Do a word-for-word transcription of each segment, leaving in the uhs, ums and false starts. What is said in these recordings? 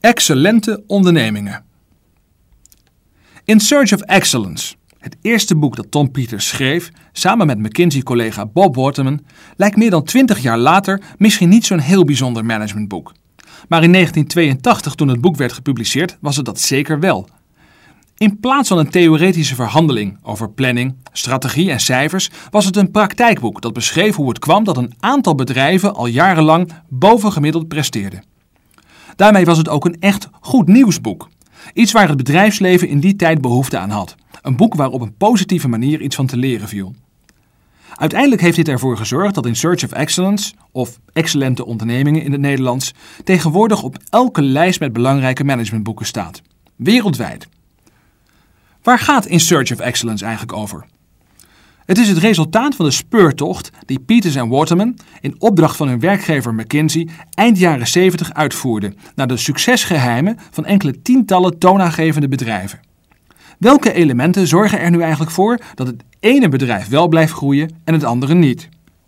Excellente ondernemingen. In Search of Excellence, het eerste boek dat Tom Peters schreef, samen met McKinsey-collega Bob Waterman, lijkt meer dan twintig jaar later misschien niet zo'n heel bijzonder managementboek. Maar in negentien tweeëntachtig, toen het boek werd gepubliceerd, was het dat zeker wel. In plaats van een theoretische verhandeling over planning, strategie en cijfers, was het een praktijkboek dat beschreef hoe het kwam dat een aantal bedrijven al jarenlang bovengemiddeld presteerde. Daarmee was het ook een echt goed nieuwsboek. Iets waar het bedrijfsleven in die tijd behoefte aan had. Een boek waar op een positieve manier iets van te leren viel. Uiteindelijk heeft dit ervoor gezorgd dat in Search of Excellence, of Excellente Ondernemingen in het Nederlands, tegenwoordig op elke lijst met belangrijke managementboeken staat. Wereldwijd. Waar gaat In Search of Excellence eigenlijk over? Het is het resultaat van de speurtocht die Peters en Waterman in opdracht van hun werkgever McKinsey eind jaren zeventig uitvoerden naar de succesgeheimen van enkele tientallen toonaangevende bedrijven. Welke elementen zorgen er nu eigenlijk voor dat het ene bedrijf wel blijft groeien en het andere niet?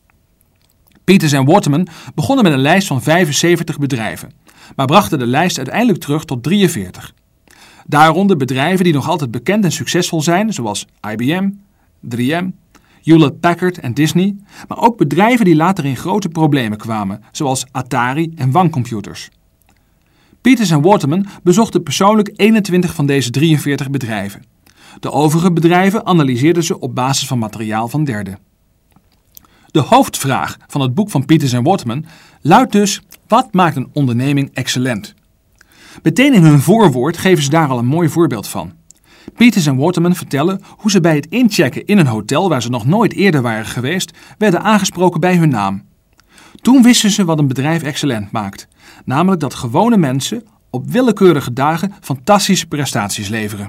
Peters en Waterman begonnen met een lijst van vijfenzeventig bedrijven, maar brachten de lijst uiteindelijk terug tot drieënveertig. Daaronder bedrijven die nog altijd bekend en succesvol zijn, zoals I B M, drie M, Hewlett Packard en Disney, maar ook bedrijven die later in grote problemen kwamen, zoals Atari en Wang Computers. Peters en Waterman bezochten persoonlijk eenentwintig van deze drieënveertig bedrijven. De overige bedrijven analyseerden ze op basis van materiaal van derden. De hoofdvraag van het boek van Peters en Waterman luidt dus: wat maakt een onderneming excellent? Meteen in hun voorwoord geven ze daar al een mooi voorbeeld van. Peters en Waterman vertellen hoe ze bij het inchecken in een hotel waar ze nog nooit eerder waren geweest, werden aangesproken bij hun naam. Toen wisten ze wat een bedrijf excellent maakt, namelijk dat gewone mensen op willekeurige dagen fantastische prestaties leveren.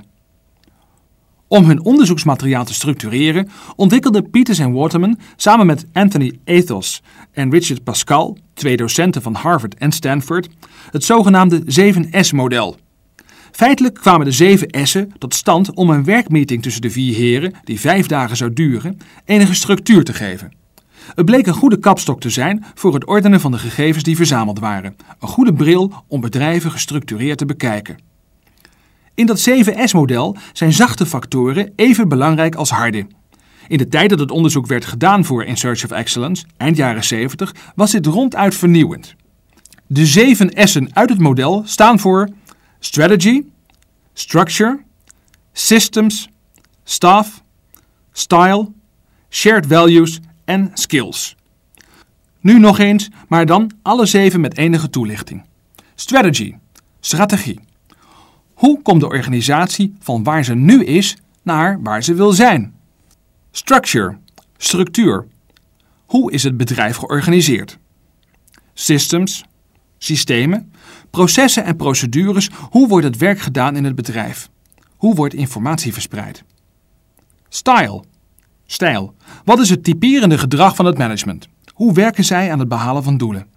Om hun onderzoeksmateriaal te structureren, ontwikkelden Peters en Waterman samen met Anthony Ethos en Richard Pascal, twee docenten van Harvard en Stanford, het zogenaamde zeven S model. Feitelijk kwamen de zeven S'en tot stand om een werkmeeting tussen de vier heren, die vijf dagen zou duren, enige structuur te geven. Het bleek een goede kapstok te zijn voor het ordenen van de gegevens die verzameld waren. Een goede bril om bedrijven gestructureerd te bekijken. In dat zeven S model zijn zachte factoren even belangrijk als harde. In de tijd dat het onderzoek werd gedaan voor In Search of Excellence, eind jaren zeventig, was dit ronduit vernieuwend. De zeven S'en uit het model staan voor strategy, structure, systems, staff, style, shared values en skills. Nu nog eens, maar dan alle zeven met enige toelichting. Strategy, strategie. Hoe komt de organisatie van waar ze nu is naar waar ze wil zijn? Structure, structuur. Hoe is het bedrijf georganiseerd? Systems, systemen, processen en procedures. Hoe wordt het werk gedaan in het bedrijf? Hoe wordt informatie verspreid? Style, stijl. Wat is het typerende gedrag van het management? Hoe werken zij aan het behalen van doelen?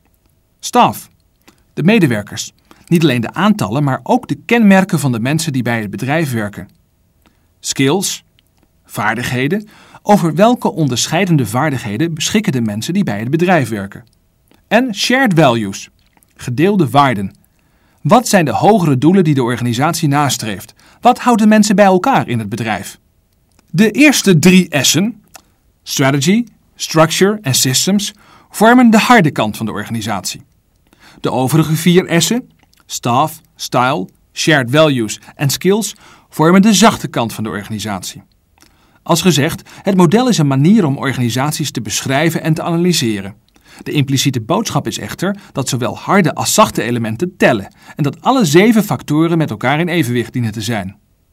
Staff, de medewerkers. Niet alleen de aantallen, maar ook de kenmerken van de mensen die bij het bedrijf werken. Skills, vaardigheden. Over welke onderscheidende vaardigheden beschikken de mensen die bij het bedrijf werken? En shared values, gedeelde waarden. Wat zijn de hogere doelen die de organisatie nastreeft? Wat houdt de mensen bij elkaar in het bedrijf? De eerste drie S'en, strategy, structure en systems, vormen de harde kant van de organisatie. De overige vier S'en, staff, style, shared values en skills, vormen de zachte kant van de organisatie. Als gezegd, het model is een manier om organisaties te beschrijven en te analyseren. De impliciete boodschap is echter dat zowel harde als zachte elementen tellen en dat alle zeven factoren met elkaar in evenwicht dienen te zijn.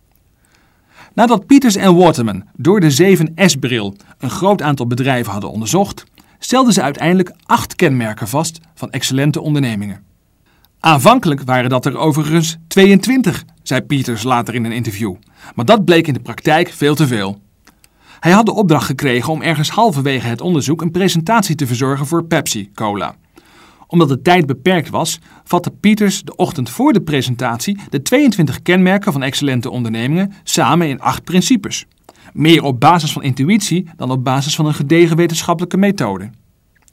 Nadat Peters en Waterman door de zeven S-bril een groot aantal bedrijven hadden onderzocht, stelden ze uiteindelijk acht kenmerken vast van excellente ondernemingen. Aanvankelijk waren dat er overigens tweeëntwintig, zei Peters later in een interview, maar dat bleek in de praktijk veel te veel. Hij had de opdracht gekregen om ergens halverwege het onderzoek een presentatie te verzorgen voor Pepsi Cola. Omdat de tijd beperkt was, vatte Peters de ochtend voor de presentatie de tweeëntwintig kenmerken van excellente ondernemingen samen in acht principes. Meer op basis van intuïtie dan op basis van een gedegen wetenschappelijke methode.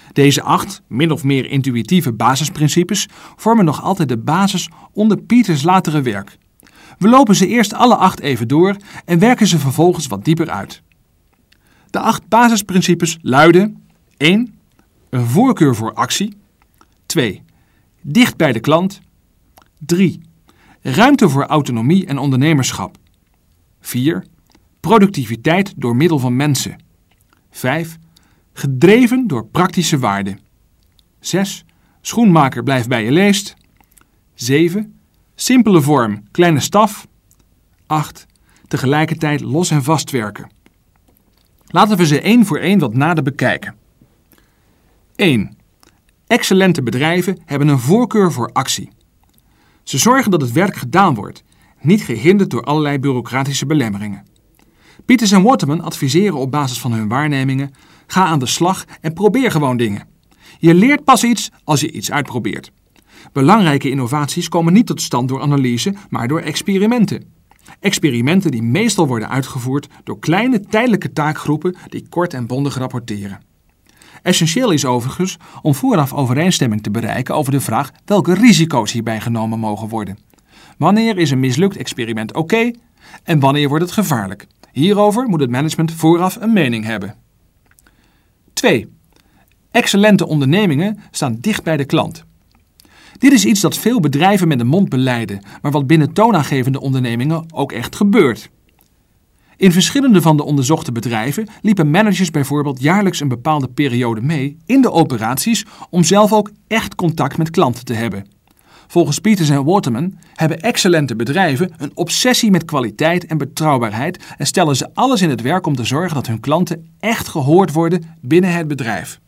Deze acht, min of meer intuïtieve basisprincipes vormen nog altijd de basis onder Peters latere werk. We lopen ze eerst alle acht even door en werken ze vervolgens wat dieper uit. De acht basisprincipes luiden: één. Een voorkeur voor actie. twee. Dicht bij de klant. drie. Ruimte voor autonomie en ondernemerschap. vier. Productiviteit door middel van mensen. vijf. Gedreven door praktische waarden. zes. Schoenmaker blijft bij je leest. zeven. Simpele vorm, kleine staf. acht. Tegelijkertijd los en vast werken. Laten we ze één voor één wat nader bekijken. één. Excellente bedrijven hebben een voorkeur voor actie. Ze zorgen dat het werk gedaan wordt, niet gehinderd door allerlei bureaucratische belemmeringen. Peters en Waterman adviseren op basis van hun waarnemingen: ga aan de slag en probeer gewoon dingen. Je leert pas iets als je iets uitprobeert. Belangrijke innovaties komen niet tot stand door analyse, maar door experimenten. Experimenten die meestal worden uitgevoerd door kleine tijdelijke taakgroepen die kort en bondig rapporteren. Essentieel is overigens om vooraf overeenstemming te bereiken over de vraag welke risico's hierbij genomen mogen worden. Wanneer is een mislukt experiment oké okay, en wanneer wordt het gevaarlijk? Hierover moet het management vooraf een mening hebben. twee. Excellente ondernemingen staan dicht bij de klant. Dit is iets dat veel bedrijven met de mond belijden, maar wat binnen toonaangevende ondernemingen ook echt gebeurt. In verschillende van de onderzochte bedrijven liepen managers bijvoorbeeld jaarlijks een bepaalde periode mee in de operaties om zelf ook echt contact met klanten te hebben. Volgens Peters en Waterman hebben excellente bedrijven een obsessie met kwaliteit en betrouwbaarheid en stellen ze alles in het werk om te zorgen dat hun klanten echt gehoord worden binnen het bedrijf.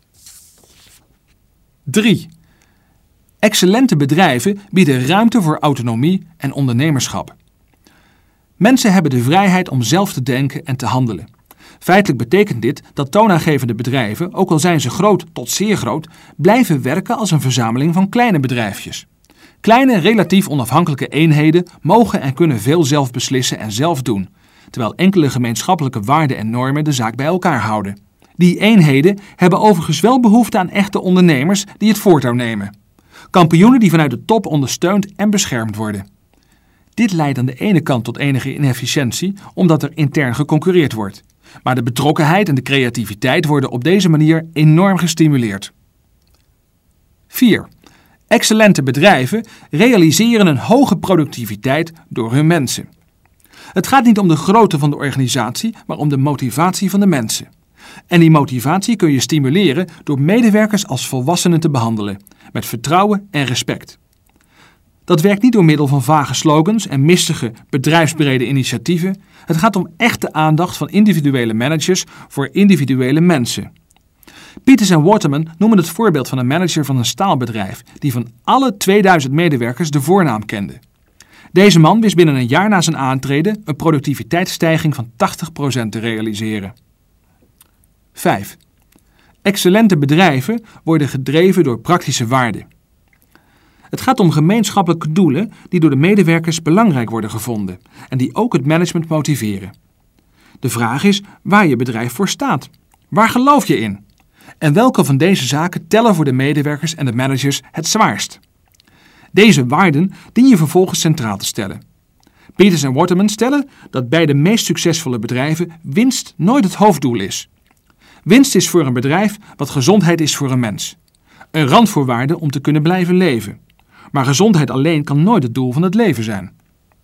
drie. Excellente bedrijven bieden ruimte voor autonomie en ondernemerschap. Mensen hebben de vrijheid om zelf te denken en te handelen. Feitelijk betekent dit dat toonaangevende bedrijven, ook al zijn ze groot tot zeer groot, blijven werken als een verzameling van kleine bedrijfjes. Kleine, relatief onafhankelijke eenheden mogen en kunnen veel zelf beslissen en zelf doen, terwijl enkele gemeenschappelijke waarden en normen de zaak bij elkaar houden. Die eenheden hebben overigens wel behoefte aan echte ondernemers die het voortouw nemen. Kampioenen die vanuit de top ondersteund en beschermd worden. Dit leidt aan de ene kant tot enige inefficiëntie, omdat er intern geconcurreerd wordt. Maar de betrokkenheid en de creativiteit worden op deze manier enorm gestimuleerd. vier. Excellente bedrijven realiseren een hoge productiviteit door hun mensen. Het gaat niet om de grootte van de organisatie, maar om de motivatie van de mensen. En die motivatie kun je stimuleren door medewerkers als volwassenen te behandelen, met vertrouwen en respect. Dat werkt niet door middel van vage slogans en mistige bedrijfsbrede initiatieven. Het gaat om echte aandacht van individuele managers voor individuele mensen. Peters en Waterman noemen het voorbeeld van een manager van een staalbedrijf die van alle tweeduizend medewerkers de voornaam kende. Deze man wist binnen een jaar na zijn aantreden een productiviteitsstijging van tachtig procent te realiseren. vijf. Excellente bedrijven worden gedreven door praktische waarden. Het gaat om gemeenschappelijke doelen die door de medewerkers belangrijk worden gevonden en die ook het management motiveren. De vraag is waar je bedrijf voor staat. Waar geloof je in? En welke van deze zaken tellen voor de medewerkers en de managers het zwaarst? Deze waarden dien je vervolgens centraal te stellen. Peters en Waterman stellen dat bij de meest succesvolle bedrijven winst nooit het hoofddoel is. Winst is voor een bedrijf wat gezondheid is voor een mens. Een randvoorwaarde om te kunnen blijven leven. Maar gezondheid alleen kan nooit het doel van het leven zijn.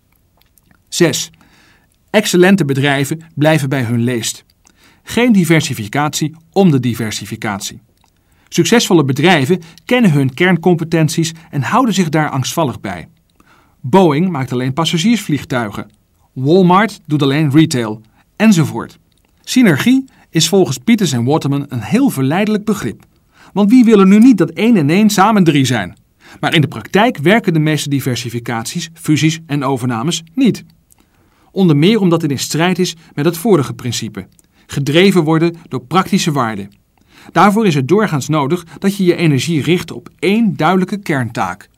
zes. Excellente bedrijven blijven bij hun leest. Geen diversificatie om de diversificatie. Succesvolle bedrijven kennen hun kerncompetenties en houden zich daar angstvallig bij. Boeing maakt alleen passagiersvliegtuigen. Walmart doet alleen retail, enzovoort. Synergie is volgens Peters en Waterman een heel verleidelijk begrip. Want wie wil er nu niet dat één en één samen drie zijn? Maar in de praktijk werken de meeste diversificaties, fusies en overnames niet. Onder meer omdat het in strijd is met het vorige principe. Gedreven worden door praktische waarden. Daarvoor is het doorgaans nodig dat je je energie richt op één duidelijke kerntaak.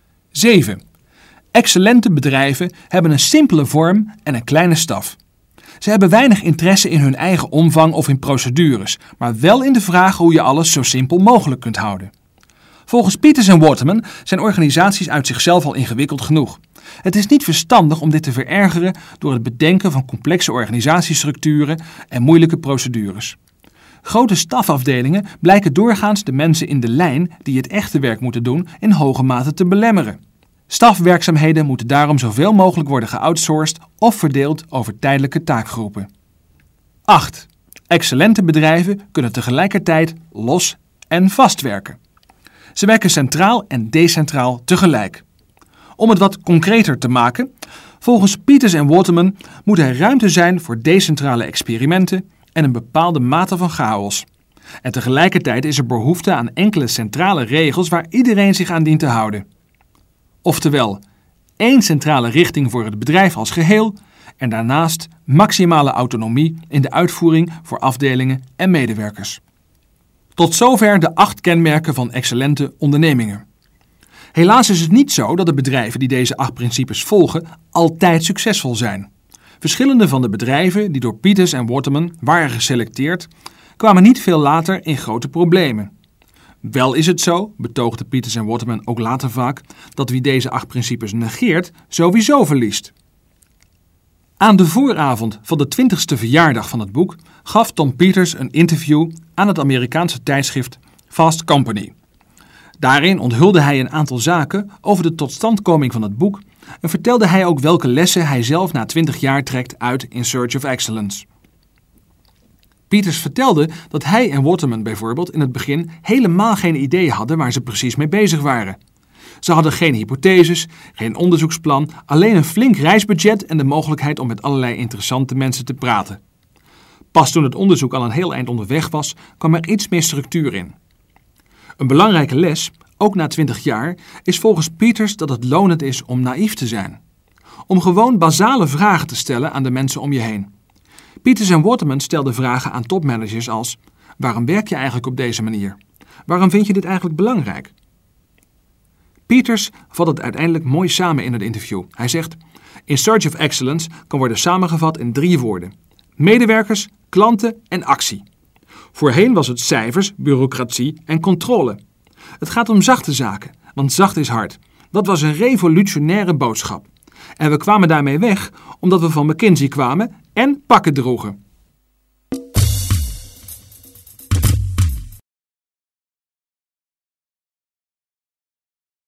zeven. Excellente bedrijven hebben een simpele vorm en een kleine staf. Ze hebben weinig interesse in hun eigen omvang of in procedures, maar wel in de vraag hoe je alles zo simpel mogelijk kunt houden. Volgens Peters en Waterman zijn organisaties uit zichzelf al ingewikkeld genoeg. Het is niet verstandig om dit te verergeren door het bedenken van complexe organisatiestructuren en moeilijke procedures. Grote stafafdelingen blijken doorgaans de mensen in de lijn die het echte werk moeten doen in hoge mate te belemmeren. Stafwerkzaamheden moeten daarom zoveel mogelijk worden geoutsourced of verdeeld over tijdelijke taakgroepen. acht. Excellente bedrijven kunnen tegelijkertijd los en vast werken. Ze werken centraal en decentraal tegelijk. Om het wat concreter te maken, volgens Peters en Waterman moet er ruimte zijn voor decentrale experimenten en een bepaalde mate van chaos. En tegelijkertijd is er behoefte aan enkele centrale regels waar iedereen zich aan dient te houden. Oftewel, één centrale richting voor het bedrijf als geheel en daarnaast maximale autonomie in de uitvoering voor afdelingen en medewerkers. Tot zover de acht kenmerken van excellente ondernemingen. Helaas is het niet zo dat de bedrijven die deze acht principes volgen altijd succesvol zijn. Verschillende van de bedrijven die door Peters en Waterman waren geselecteerd, kwamen niet veel later in grote problemen. Wel is het zo, betoogde Peters en Waterman ook later vaak, dat wie deze acht principes negeert, sowieso verliest. Aan de vooravond van de twintigste verjaardag van het boek gaf Tom Peters een interview aan het Amerikaanse tijdschrift Fast Company. Daarin onthulde hij een aantal zaken over de totstandkoming van het boek en vertelde hij ook welke lessen hij zelf na twintig jaar trekt uit In Search of Excellence. Peters vertelde dat hij en Waterman bijvoorbeeld in het begin helemaal geen idee hadden waar ze precies mee bezig waren. Ze hadden geen hypotheses, geen onderzoeksplan, alleen een flink reisbudget en de mogelijkheid om met allerlei interessante mensen te praten. Pas toen het onderzoek al een heel eind onderweg was, kwam er iets meer structuur in. Een belangrijke les, ook na twintig jaar, is volgens Peters dat het lonend is om naïef te zijn. Om gewoon basale vragen te stellen aan de mensen om je heen. Peters en Waterman stelden vragen aan topmanagers als: waarom werk je eigenlijk op deze manier? Waarom vind je dit eigenlijk belangrijk? Peters vat het uiteindelijk mooi samen in het interview. Hij zegt: In Search of Excellence kan worden samengevat in drie woorden: medewerkers, klanten en actie. Voorheen was het cijfers, bureaucratie en controle. Het gaat om zachte zaken, want zacht is hard. Dat was een revolutionaire boodschap. En we kwamen daarmee weg omdat we van McKinsey kwamen en pakken droegen.